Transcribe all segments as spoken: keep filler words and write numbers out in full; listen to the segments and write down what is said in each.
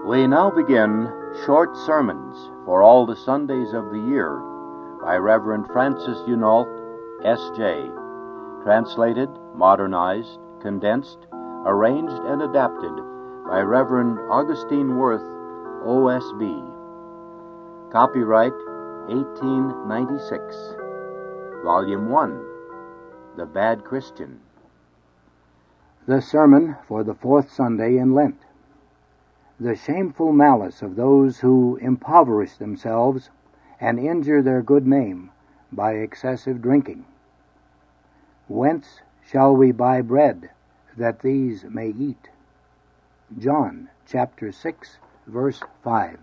We now begin Short Sermons for All the Sundays of the Year by Reverend Francis Hunault, S J Translated, modernized, condensed, arranged, and adapted by Reverend Augustine Worth, O S B. Copyright eighteen ninety-six. Volume one. The Bad Christian. The Sermon for the Fourth Sunday in Lent. The shameful malice of those who impoverish themselves and injure their good name by excessive drinking. Whence shall we buy bread, that these may eat? John chapter six, verse five.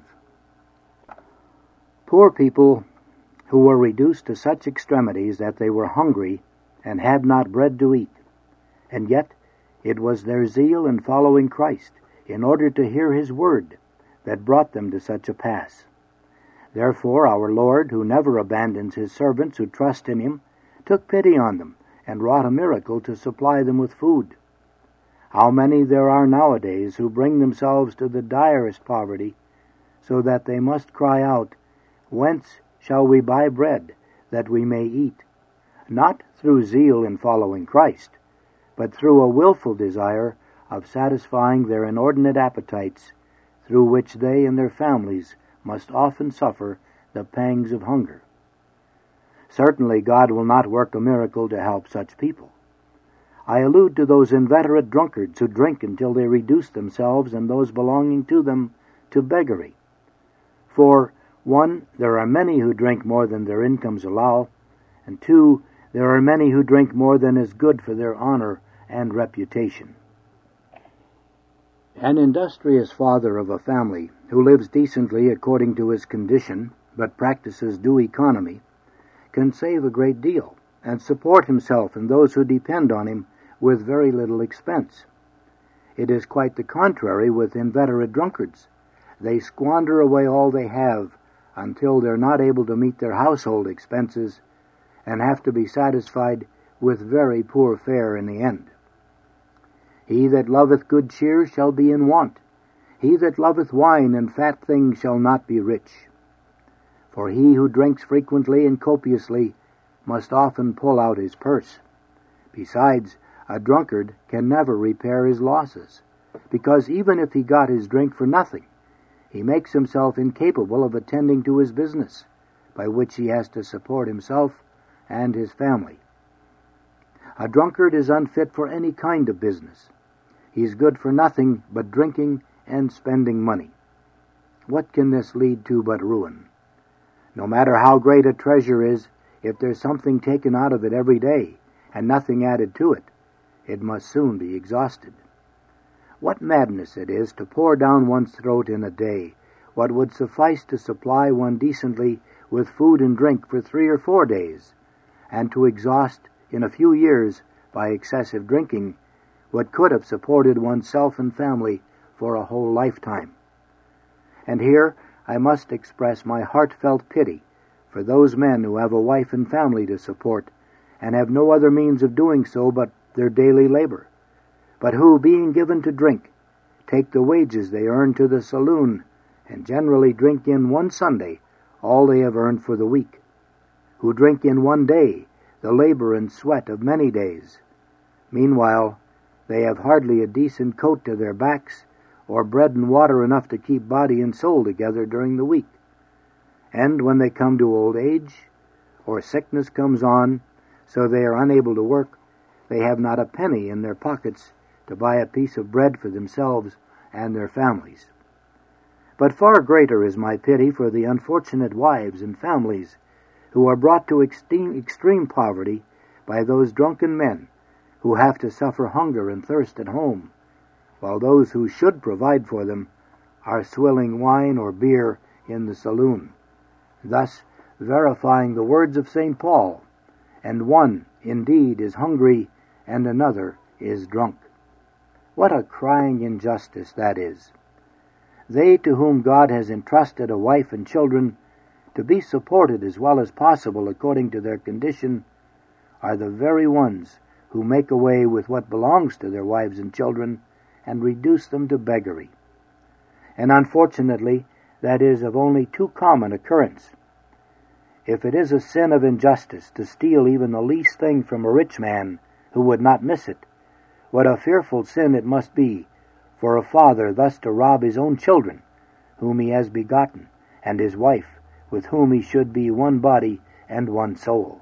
Poor people who were reduced to such extremities that they were hungry and had not bread to eat, and yet it was their zeal in following Christ in order to hear His word that brought them to such a pass. Therefore our Lord, who never abandons His servants who trust in Him, took pity on them and wrought a miracle to supply them with food. How many there are nowadays who bring themselves to the direst poverty, so that they must cry out, "Whence shall we buy bread, that we may eat?" Not through zeal in following Christ, but through a willful desire of satisfying their inordinate appetites, through which they and their families must often suffer the pangs of hunger. Certainly God will not work a miracle to help such people. I allude to those inveterate drunkards who drink until they reduce themselves and those belonging to them to beggary. For, one, there are many who drink more than their incomes allow, and two, there are many who drink more than is good for their honor and reputation. An industrious father of a family who lives decently according to his condition, but practices due economy, can save a great deal and support himself and those who depend on him with very little expense. It is quite the contrary with inveterate drunkards. They squander away all they have until they're not able to meet their household expenses and have to be satisfied with very poor fare in the end. He that loveth good cheer shall be in want. He that loveth wine and fat things shall not be rich. For he who drinks frequently and copiously must often pull out his purse. Besides, a drunkard can never repair his losses, because even if he got his drink for nothing, he makes himself incapable of attending to his business, by which he has to support himself and his family. A drunkard is unfit for any kind of business. He is good for nothing but drinking and spending money. What can this lead to but ruin? No matter how great a treasure is, if there's something taken out of it every day and nothing added to it, it must soon be exhausted. What madness it is to pour down one's throat in a day what would suffice to supply one decently with food and drink for three or four days, and to exhaust in a few years by excessive drinking what could have supported oneself and family for a whole lifetime. And here I must express my heartfelt pity for those men who have a wife and family to support, and have no other means of doing so but their daily labor, but who, being given to drink, take the wages they earn to the saloon, and generally drink in one Sunday all they have earned for the week, who drink in one day the labor and sweat of many days. Meanwhile, they have hardly a decent coat to their backs, or bread and water enough to keep body and soul together during the week. And when they come to old age, or sickness comes on, so they are unable to work, they have not a penny in their pockets to buy a piece of bread for themselves and their families. But far greater is my pity for the unfortunate wives and families who are brought to extreme, extreme poverty by those drunken men who have to suffer hunger and thirst at home, while those who should provide for them are swilling wine or beer in the saloon, thus verifying the words of Saint Paul, "And one indeed is hungry, and another is drunk." What a crying injustice that is! They to whom God has entrusted a wife and children to be supported as well as possible according to their condition are the very ones who make away with what belongs to their wives and children and reduce them to beggary. and unfortunately that is of only too common occurrence. If it is a sin of injustice to steal even the least thing from a rich man who would not miss it, what a fearful sin it must be for a father thus to rob his own children, whom he has begotten, and his wife, with whom he should be one body and one soul.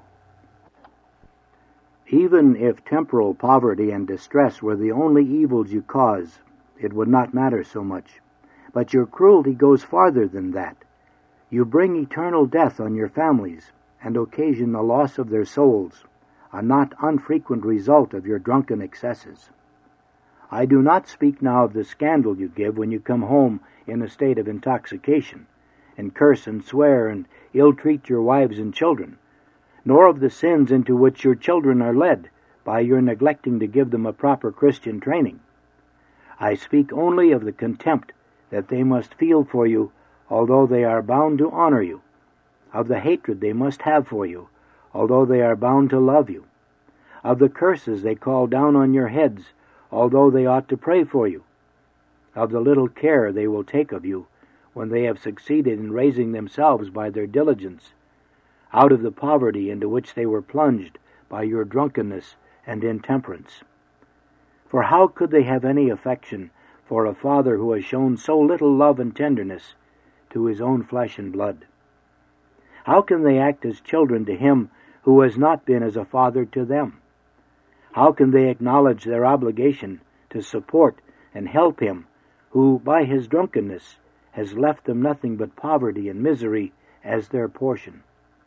Even if temporal poverty and distress were the only evils you cause, it would not matter so much. But your cruelty goes farther than that. You bring eternal death on your families, and occasion the loss of their souls, a not unfrequent result of your drunken excesses. I do not speak now of the scandal you give when you come home in a state of intoxication, and curse and swear and ill-treat your wives and children, nor of the sins into which your children are led by your neglecting to give them a proper Christian training. I speak only of the contempt that they must feel for you, although they are bound to honor you, of the hatred they must have for you, although they are bound to love you, of the curses they call down on your heads, although they ought to pray for you, of the little care they will take of you when they have succeeded in raising themselves by their diligence out of the poverty into which they were plunged by your drunkenness and intemperance. For how could they have any affection for a father who has shown so little love and tenderness to his own flesh and blood? How can they act as children to him who has not been as a father to them? How can they acknowledge their obligation to support and help him who, by his drunkenness, has left them nothing but poverty and misery as their portion?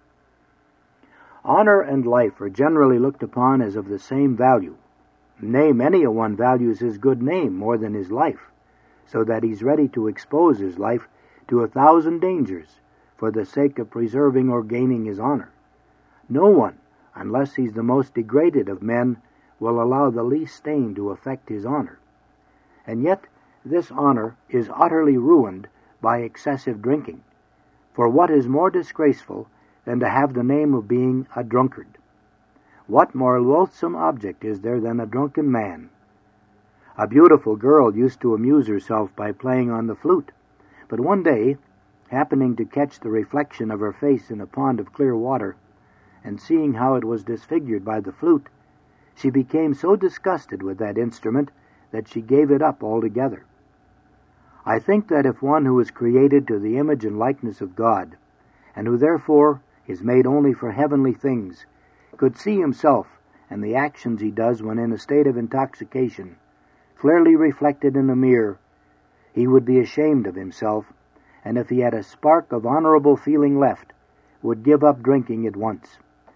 Honor and life are generally looked upon as of the same value. Nay, many a one values his good name more than his life, so that he's ready to expose his life to a thousand dangers for the sake of preserving or gaining his honor. No one, unless he's the most degraded of men, will allow the least stain to affect his honor. And yet this honor is utterly ruined by excessive drinking. For what is more disgraceful than to have the name of being a drunkard? What more loathsome object is there than a drunken man? A beautiful girl used to amuse herself by playing on the flute, but one day, happening to catch the reflection of her face in a pond of clear water, and seeing how it was disfigured by the flute, she became so disgusted with that instrument that she gave it up altogether. I think that if one who is created to the image and likeness of God, and who therefore is made only for heavenly things, could see himself and the actions he does when in a state of intoxication clearly reflected in a mirror, he would be ashamed of himself, and if he had a spark of honorable feeling left, would give up drinking at once.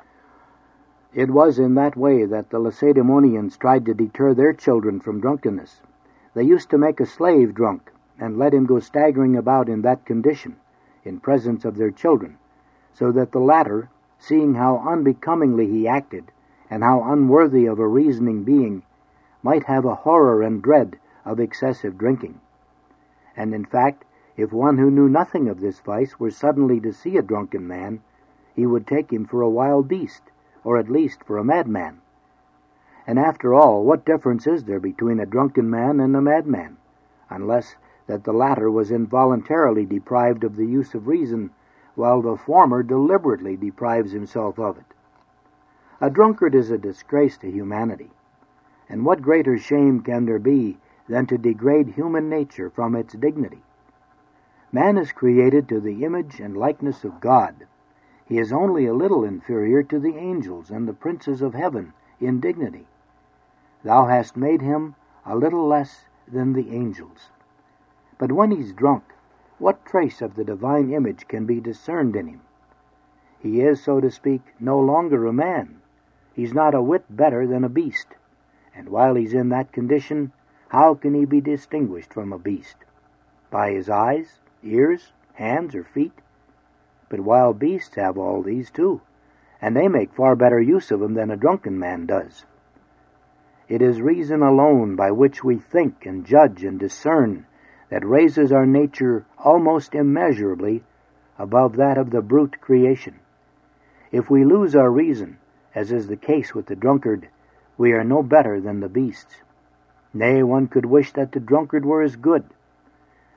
It was in that way that the Lacedaemonians tried to deter their children from drunkenness. They used to make a slave drunk, and let him go staggering about in that condition, in presence of their children, so that the latter, seeing how unbecomingly he acted, and how unworthy of a reasoning being, might have a horror and dread of excessive drinking. And in fact, if one who knew nothing of this vice were suddenly to see a drunken man, he would take him for a wild beast, or at least for a madman. And after all, what difference is there between a drunken man and a madman, unless that the latter was involuntarily deprived of the use of reason, while the former deliberately deprives himself of it? A drunkard is a disgrace to humanity, and what greater shame can there be than to degrade human nature from its dignity? Man is created to the image and likeness of God. He is only a little inferior to the angels and the princes of heaven in dignity. Thou hast made him a little less than the angels. But when he's drunk, what trace of the divine image can be discerned in him? He is, so to speak, no longer a man. He's not a whit better than a beast. And while he's in that condition, how can he be distinguished from a beast? By his eyes, ears, hands, or feet? But wild beasts have all these too, and they make far better use of them than a drunken man does. It is reason alone by which we think and judge and discern that raises our nature almost immeasurably above that of the brute creation. If we lose our reason, as is the case with the drunkard, we are no better than the beasts. Nay, one could wish that the drunkard were as good.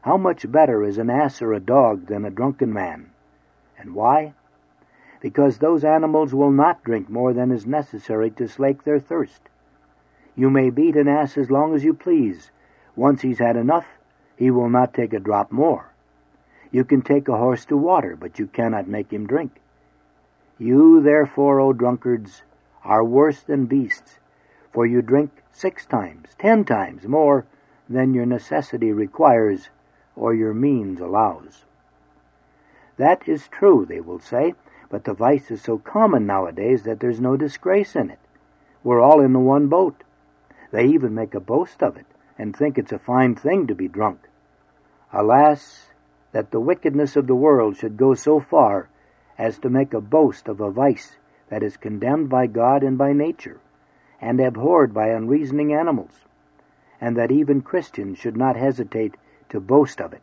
How much better is an ass or a dog than a drunken man? And why? Because those animals will not drink more than is necessary to slake their thirst. You may beat an ass as long as you please. Once he's had enough, he will not take a drop more. You can take a horse to water, but you cannot make him drink. You, therefore, O drunkards, are worse than beasts, for you drink six times, ten times more than your necessity requires or your means allows. That is true, they will say, but the vice is so common nowadays that there's no disgrace in it. We're all in the one boat. They even make a boast of it and think it's a fine thing to be drunk. Alas, that the wickedness of the world should go so far as to make a boast of a vice that is condemned by God and by nature, and abhorred by unreasoning animals, and that even Christians should not hesitate to boast of it.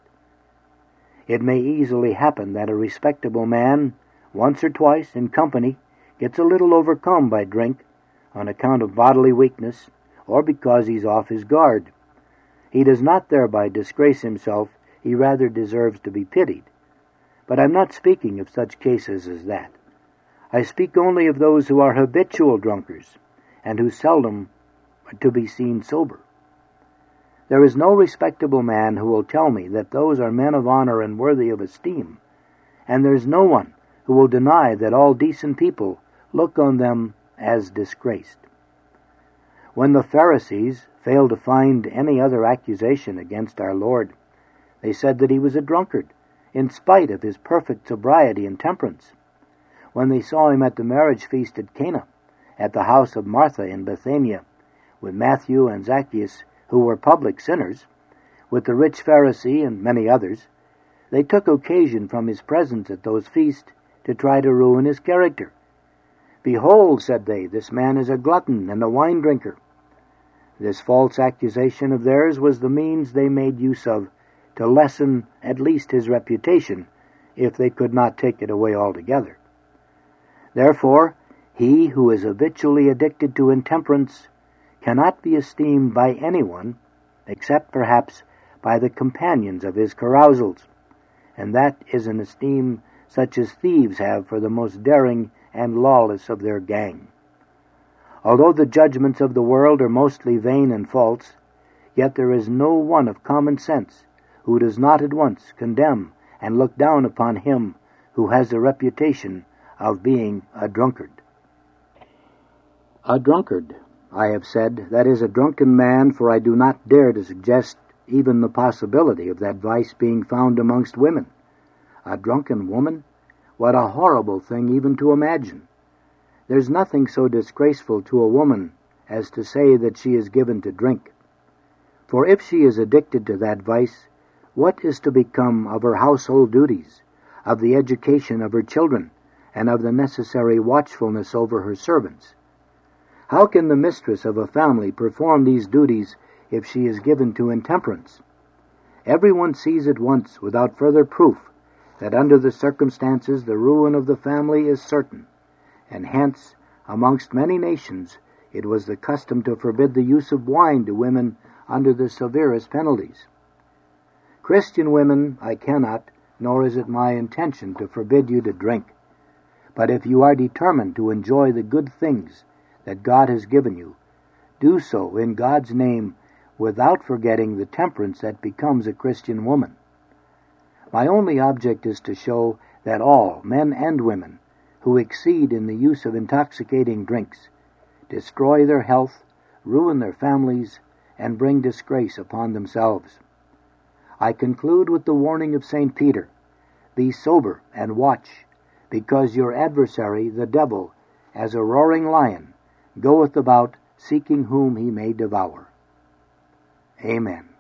It may easily happen that a respectable man, once or twice in company, gets a little overcome by drink on account of bodily weakness, or because he's off his guard. He does not thereby disgrace himself, he rather deserves to be pitied. But I'm not speaking of such cases as that. I speak only of those who are habitual drunkards, and who seldom are to be seen sober. There is no respectable man who will tell me that those are men of honor and worthy of esteem, and there's no one who will deny that all decent people look on them as disgraced. When the Pharisees failed to find any other accusation against our Lord, they said that he was a drunkard, in spite of his perfect sobriety and temperance. When they saw him at the marriage feast at Cana, at the house of Martha in Bethania, with Matthew and Zacchaeus, who were public sinners, with the rich Pharisee and many others, they took occasion from his presence at those feasts to try to ruin his character. Behold, said they, this man is a glutton and a wine drinker. This false accusation of theirs was the means they made use of to lessen at least his reputation, if they could not take it away altogether. Therefore, he who is habitually addicted to intemperance cannot be esteemed by anyone, except perhaps by the companions of his carousals, and that is an esteem such as thieves have for the most daring and lawless of their gang. Although the judgments of the world are mostly vain and false, yet there is no one of common sense who does not at once condemn and look down upon him who has a reputation of being a drunkard. A drunkard, I have said, that is a drunken man, for I do not dare to suggest even the possibility of that vice being found amongst women. A drunken woman? What a horrible thing even to imagine. There's nothing so disgraceful to a woman as to say that she is given to drink. For if she is addicted to that vice, what is to become of her household duties, of the education of her children, and of the necessary watchfulness over her servants? How can the mistress of a family perform these duties if she is given to intemperance? Everyone sees at once, without further proof, that under the circumstances the ruin of the family is certain, and hence, amongst many nations, it was the custom to forbid the use of wine to women under the severest penalties. Christian women, I cannot, nor is it my intention to forbid you to drink. But if you are determined to enjoy the good things that God has given you, do so in God's name without forgetting the temperance that becomes a Christian woman. My only object is to show that all, men and women, who exceed in the use of intoxicating drinks, destroy their health, ruin their families, and bring disgrace upon themselves. I conclude with the warning of Saint Peter, "Be sober and watch, because your adversary, the devil, as a roaring lion, goeth about seeking whom he may devour." Amen.